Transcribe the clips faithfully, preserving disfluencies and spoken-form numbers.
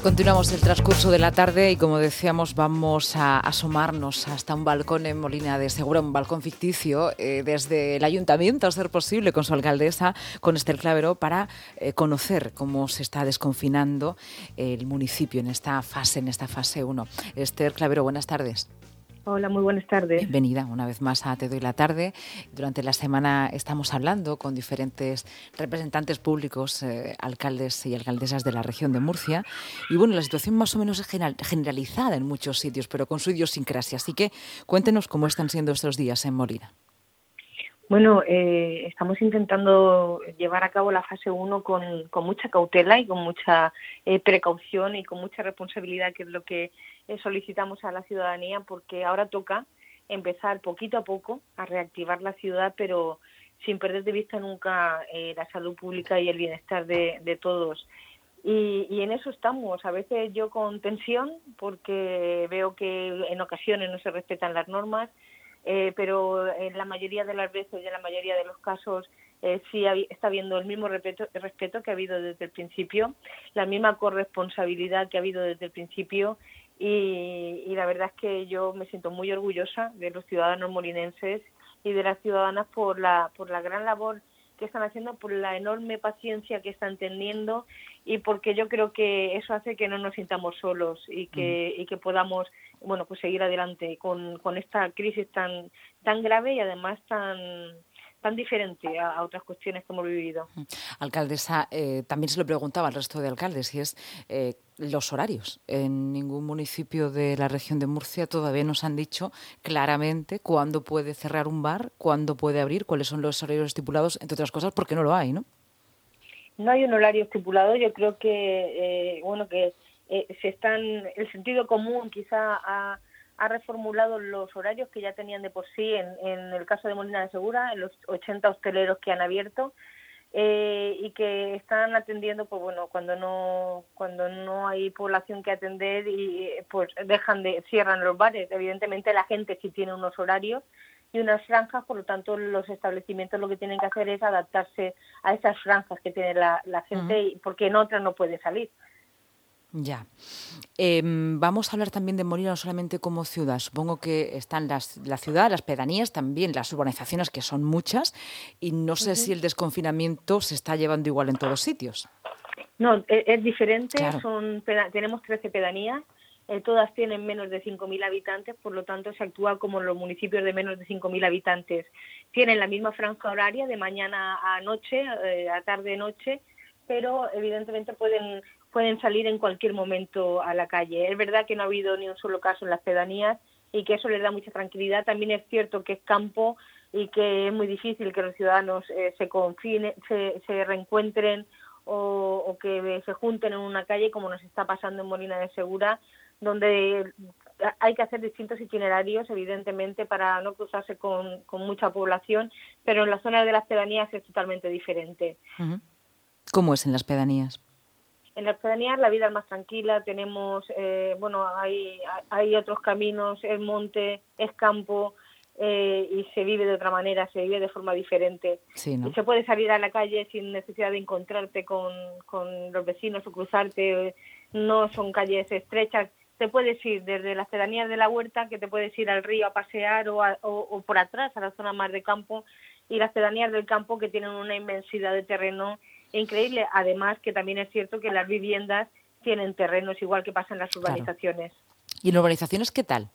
Continuamos el transcurso de la tarde y, como decíamos, vamos a asomarnos hasta un balcón en Molina de Segura, un balcón ficticio, eh, desde el ayuntamiento, a ser posible, con su alcaldesa, con Esther Clavero, para eh, conocer cómo se está desconfinando el municipio en esta fase, en esta fase uno. Esther Clavero, buenas tardes. Hola, muy buenas tardes. Bienvenida una vez más a Te doy la tarde. Durante la semana estamos hablando con diferentes representantes públicos, eh, alcaldes y alcaldesas de la región de Murcia. Y bueno, la situación más o menos es general, generalizada en muchos sitios, pero con su idiosincrasia. Así que cuéntenos cómo están siendo estos días en Molina. Bueno, eh, estamos intentando llevar a cabo la fase uno con, con mucha cautela y con mucha eh, precaución y con mucha responsabilidad, que es lo que eh, solicitamos a la ciudadanía, porque ahora toca empezar poquito a poco a reactivar la ciudad, pero sin perder de vista nunca eh, la salud pública y el bienestar de, de todos. Y, y en eso estamos, a veces yo con tensión, porque veo que en ocasiones no se respetan las normas, Eh, pero en la mayoría de las veces y en la mayoría de los casos eh, sí ha, está habiendo el mismo respeto, respeto que ha habido desde el principio, la misma corresponsabilidad que ha habido desde el principio y, y la verdad es que yo me siento muy orgullosa de los ciudadanos molinenses y de las ciudadanas por la, por la gran labor que están haciendo, por la enorme paciencia que están teniendo y porque yo creo que eso hace que no nos sintamos solos y que, y que podamos bueno pues seguir adelante con, con esta crisis tan tan grave y además tan tan diferente a, a otras cuestiones que hemos vivido. Alcaldesa, eh, también se lo preguntaba al resto de alcaldes, y es eh, los horarios. En ningún municipio de la región de Murcia todavía nos han dicho claramente cuándo puede cerrar un bar, cuándo puede abrir, cuáles son los horarios estipulados, entre otras cosas porque no lo hay, ¿no? No hay un horario estipulado. Yo creo que eh, bueno que eh, se están el sentido común quizá ha, ha reformulado los horarios que ya tenían de por sí en, en el caso de Molina de Segura, en los ochenta hosteleros que han abierto eh, y que están atendiendo pues bueno cuando no cuando no hay población que atender y pues dejan de cierran los bares. Evidentemente la gente sí tiene unos horarios y unas franjas, por lo tanto los establecimientos lo que tienen que hacer es adaptarse a esas franjas que tiene la, la gente, uh-huh. porque en otras no puede salir. Ya. Eh, vamos a hablar también de Molina no solamente como ciudad. Supongo que están las, la ciudad, las pedanías, también las urbanizaciones, que son muchas, y no sé uh-huh. si el desconfinamiento se está llevando igual en todos sitios. No, es, es diferente. Claro. Son tenemos trece pedanías. Eh, todas tienen menos de cinco mil habitantes, por lo tanto se actúa como los municipios de menos de cinco mil habitantes. Tienen la misma franja horaria de mañana a noche, eh, a tarde-noche, pero evidentemente pueden pueden salir en cualquier momento a la calle. Es verdad que no ha habido ni un solo caso en las pedanías y que eso les da mucha tranquilidad. También es cierto que es campo y que es muy difícil que los ciudadanos eh, se confinen, se, se reencuentren o, o que se junten en una calle como nos está pasando en Molina de Segura, donde hay que hacer distintos itinerarios, evidentemente, para no cruzarse con, con mucha población, pero en la zona de las pedanías es totalmente diferente. Uh-huh. ¿Cómo es en las pedanías? En las pedanías la vida es más tranquila, tenemos, eh, bueno, hay, hay otros caminos, es monte, es campo, eh, y se vive de otra manera, se vive de forma diferente. Sí, ¿no? Y se puede salir a la calle sin necesidad de encontrarte con, con los vecinos o cruzarte, no son calles estrechas. Te puedes ir desde las pedanías de la huerta, que te puedes ir al río a pasear o, a, o, o por atrás, a la zona más de campo, y las pedanías del campo, que tienen una inmensidad de terreno increíble. Además, que también es cierto que las viviendas tienen terrenos igual que pasa en las urbanizaciones. Claro. ¿Y en urbanizaciones qué tal?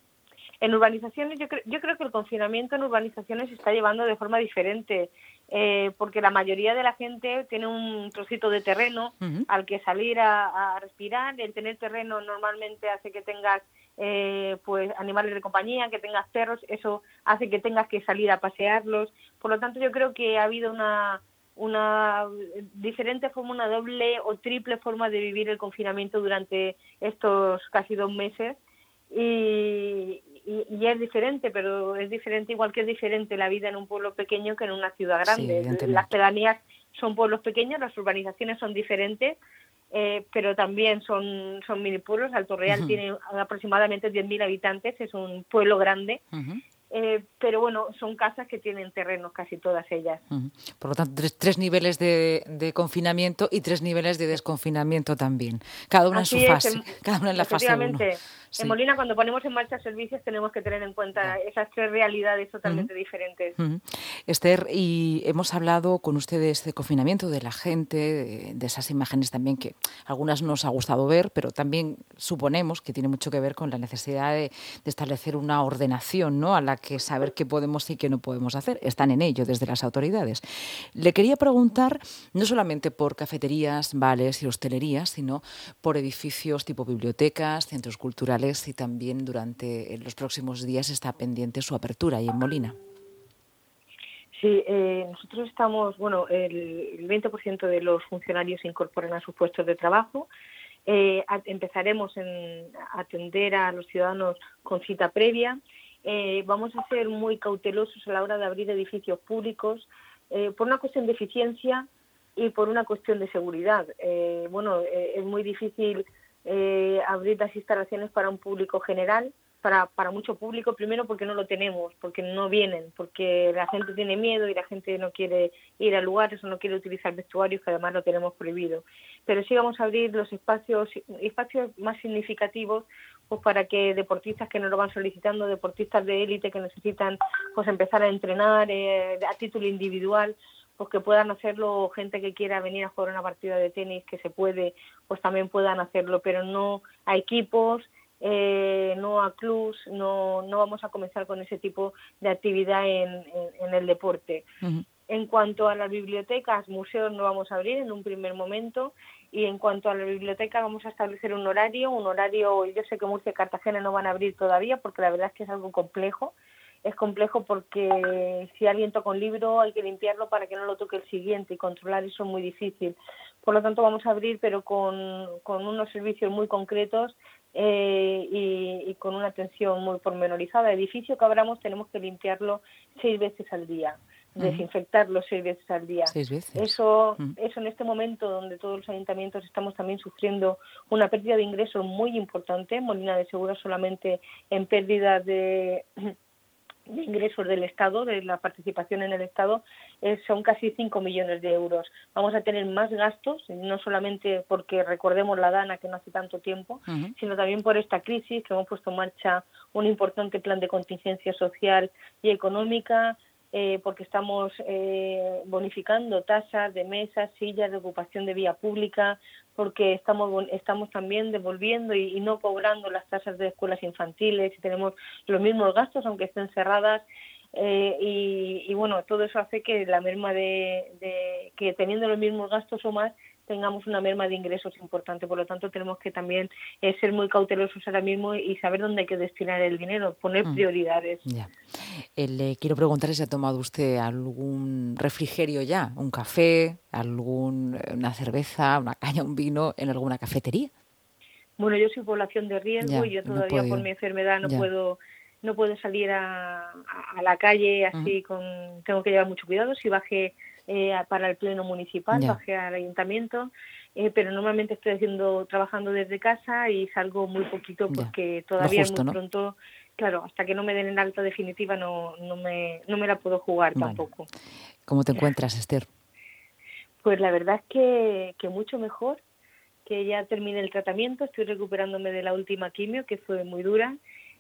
En urbanizaciones, yo, cre- yo creo que el confinamiento en urbanizaciones se está llevando de forma diferente, eh, porque la mayoría de la gente tiene un trocito de terreno uh-huh. al que salir a, a respirar. El tener terreno normalmente hace que tengas eh, pues animales de compañía, que tengas perros, eso hace que tengas que salir a pasearlos. Por lo tanto, yo creo que ha habido una una diferente forma, una doble o triple forma de vivir el confinamiento durante estos casi dos meses. Y, y, y es diferente, pero es diferente igual que es diferente la vida en un pueblo pequeño que en una ciudad grande. Sí, las pedanías son pueblos pequeños, las urbanizaciones son diferentes, eh, pero también son, son mini pueblos. Alto Real uh-huh. tiene aproximadamente diez mil habitantes, es un pueblo grande. Uh-huh. Eh, pero bueno, son casas que tienen terrenos casi todas ellas. Uh-huh. Por lo tanto, tres, tres niveles de, de confinamiento y tres niveles de desconfinamiento también. Cada una Así en su es, fase, en, cada una en la fase uno. efectivamente. Sí. En Molina, cuando ponemos en marcha servicios, tenemos que tener en cuenta Ya. esas tres realidades totalmente Uh-huh. diferentes. Uh-huh. Esther, y hemos hablado con ustedes de confinamiento, de la gente, de, de esas imágenes también que algunas nos ha gustado ver, pero también suponemos que tiene mucho que ver con la necesidad de, de establecer una ordenación, ¿no?, a la que saber qué podemos y qué no podemos hacer. Están en ello desde las autoridades. Le quería preguntar, no solamente por cafeterías, bares y hostelerías, sino por edificios tipo bibliotecas, centros culturales, y también durante los próximos días está pendiente su apertura ahí en Molina. Sí, eh, nosotros estamos, bueno, el, el veinte por ciento de los funcionarios se incorporan a sus puestos de trabajo. Eh, a, empezaremos en, a atender a los ciudadanos con cita previa. Eh, vamos a ser muy cautelosos a la hora de abrir edificios públicos eh, por una cuestión de eficiencia y por una cuestión de seguridad. Eh, bueno, eh, es muy difícil eh, abrir las instalaciones para un público general, para, para mucho público, primero porque no lo tenemos, porque no vienen, porque la gente tiene miedo y la gente no quiere ir a lugares o no quiere utilizar vestuarios, que además lo tenemos prohibido. Pero sí vamos a abrir los espacios, espacios más significativos, pues para que deportistas que nos lo van solicitando, deportistas de élite que necesitan pues empezar a entrenar eh, a título individual, pues que puedan hacerlo, gente que quiera venir a jugar una partida de tenis, que se puede, pues también puedan hacerlo, pero no a equipos, eh, no a clubs, no, no vamos a comenzar con ese tipo de actividad en, en, en el deporte. Uh-huh. En cuanto a las bibliotecas, museos no vamos a abrir en un primer momento, y en cuanto a la biblioteca vamos a establecer un horario, un horario, yo sé que Murcia y Cartagena no van a abrir todavía porque la verdad es que es algo complejo. Es complejo porque si alguien toca un libro hay que limpiarlo para que no lo toque el siguiente, y controlar eso es muy difícil. Por lo tanto vamos a abrir, pero con, con unos servicios muy concretos eh, y, y con una atención muy pormenorizada. El edificio que abramos tenemos que limpiarlo seis veces al día, uh-huh. desinfectarlo seis veces al día. Seis veces. Eso, uh-huh. eso en este momento donde todos los ayuntamientos estamos también sufriendo una pérdida de ingresos muy importante. Molina de Segura solamente en pérdida de... de ingresos del Estado, de la participación en el Estado, eh, son casi cinco millones de euros. Vamos a tener más gastos, no solamente porque recordemos la Dana, que no hace tanto tiempo, uh-huh. sino también por esta crisis, que hemos puesto en marcha un importante plan de contingencia social y económica, eh, porque estamos eh, bonificando tasas de mesas, sillas, de ocupación de vía pública, porque estamos estamos también devolviendo y, y no cobrando las tasas de escuelas infantiles, y tenemos los mismos gastos aunque estén cerradas, eh, y, y bueno, todo eso hace que la merma de, de que teniendo los mismos gastos o más tengamos una merma de ingresos importante. Por lo tanto, tenemos que también eh, ser muy cautelosos ahora mismo y saber dónde hay que destinar el dinero, poner mm. prioridades. Ya. Eh, le quiero preguntar si ha tomado usted algún refrigerio ya, un café, algún, una cerveza, una caña, un vino en alguna cafetería. Bueno, yo soy población de riesgo ya, y yo todavía no por mi enfermedad no ya. puedo no puedo salir a, a la calle así, uh-huh. con tengo que llevar mucho cuidado. Si bajé eh, para el pleno municipal, ya. bajé al ayuntamiento, eh, pero normalmente estoy haciendo trabajando desde casa y salgo muy poquito porque ya. todavía justo, es muy ¿no? pronto. Claro, hasta que no me den el alta definitiva no no me no me la puedo jugar bueno. tampoco. ¿Cómo te encuentras, Esther? Pues la verdad es que, que mucho mejor, que ya terminé el tratamiento, estoy recuperándome de la última quimio, que fue muy dura,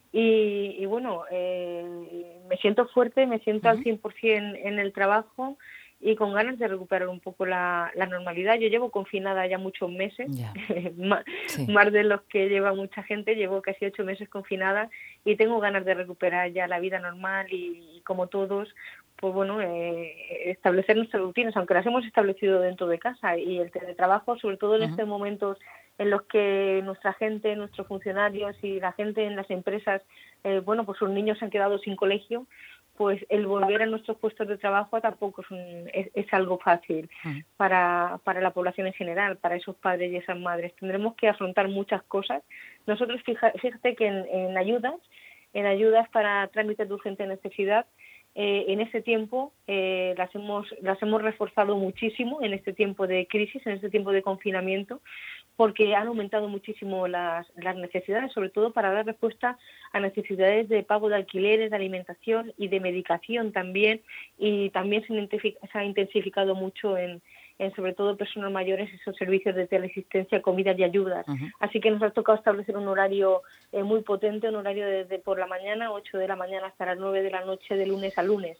y, y bueno, eh, me siento fuerte, me siento uh-huh. al cien por ciento en el trabajo y con ganas de recuperar un poco la, la normalidad. Yo llevo confinada ya muchos meses, yeah. más, sí. más de los que lleva mucha gente, llevo casi ocho meses confinada y tengo ganas de recuperar ya la vida normal y, y como todos, pues bueno, eh, establecer nuestras rutinas, aunque las hemos establecido dentro de casa, y el teletrabajo, sobre todo en uh-huh. estos momentos en los que nuestra gente, nuestros funcionarios y la gente en las empresas, eh, bueno, pues sus niños se han quedado sin colegio, pues el volver a nuestros puestos de trabajo tampoco es, un, es, es algo fácil uh-huh. para, para la población en general, para esos padres y esas madres. Tendremos que afrontar muchas cosas. Nosotros, fija, fíjate que en, en ayudas, en ayudas para trámites de urgente necesidad, eh, en este tiempo eh, las hemos las hemos reforzado muchísimo en este tiempo de crisis, en este tiempo de confinamiento, porque han aumentado muchísimo las, las necesidades, sobre todo para dar respuesta a necesidades de pago de alquileres, de alimentación y de medicación también, y también se, se ha intensificado mucho en, en sobre todo personas mayores esos servicios de teleasistencia, comidas y ayudas. Uh-huh. Así que nos ha tocado establecer un horario eh, muy potente, un horario desde por la mañana, ocho de la mañana hasta las nueve de la noche, de lunes a lunes.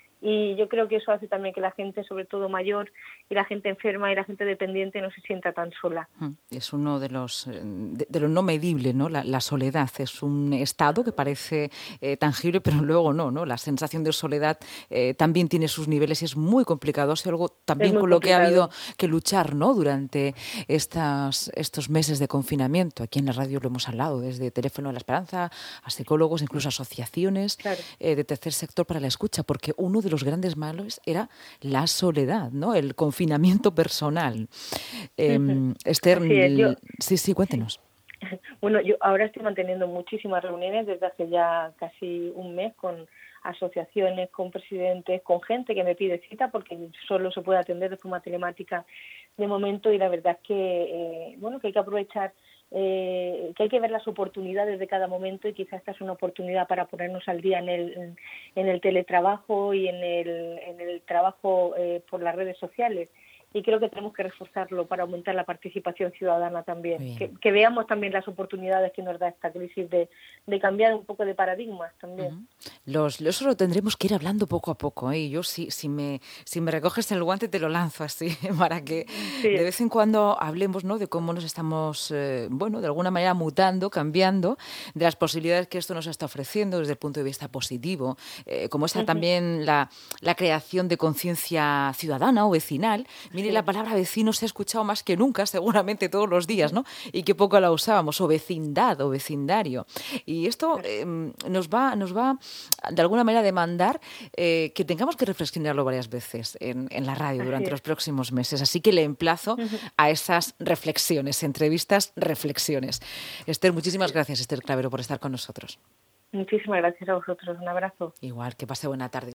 Y yo creo que eso hace también que la gente, sobre todo mayor, y la gente enferma y la gente dependiente no se sienta tan sola. Es uno de los de, de lo no medible, ¿no? La, la soledad es un estado que parece eh, tangible, pero luego no, ¿no? La sensación de soledad eh, también tiene sus niveles y es muy complicado. Es algo también con lo complicado. Que ha habido que luchar, ¿no? Durante estas, estos meses de confinamiento. Aquí en la radio lo hemos hablado, desde Teléfono de la Esperanza a psicólogos, incluso asociaciones claro. eh, de tercer sector para la escucha, porque uno de los grandes males era la soledad, ¿no? El confinamiento personal. Eh, uh-huh. Esther, es, yo, sí, sí, cuéntenos. Bueno, yo ahora estoy manteniendo muchísimas reuniones desde hace ya casi un mes con asociaciones, con presidentes, con gente que me pide cita porque solo se puede atender de forma telemática de momento, y la verdad es que, eh, bueno, que hay que aprovechar Eh, que hay que ver las oportunidades de cada momento, y quizás esta es una oportunidad para ponernos al día en el, en, en el teletrabajo y en el, en el trabajo eh, por las redes sociales. Y creo que tenemos que reforzarlo para aumentar la participación ciudadana también, que, que veamos también las oportunidades que nos da esta crisis de, de cambiar un poco de paradigmas también. Uh-huh. Los, eso lo tendremos que ir hablando poco a poco, ¿eh? Yo si, si, me, si me recoges el guante te lo lanzo así, para que sí. de vez en cuando hablemos, ¿no? De cómo nos estamos, eh, bueno, de alguna manera mutando, cambiando, de las posibilidades que esto nos está ofreciendo desde el punto de vista positivo, eh, como está uh-huh. también la, la creación de conciencia ciudadana o vecinal. Mire, sí. La palabra vecino se ha escuchado más que nunca, seguramente todos los días, ¿no? Y que poco la usábamos, o vecindad o vecindario. Y esto eh, nos va, nos va de alguna manera a demandar eh, que tengamos que reflexionarlo varias veces en, en la radio durante los próximos meses. Así que le emplazo uh-huh. a esas reflexiones, entrevistas, reflexiones. Esther, muchísimas gracias, Esther Clavero, por estar con nosotros. Muchísimas gracias a vosotros. Un abrazo. Igual, que pase buena tarde.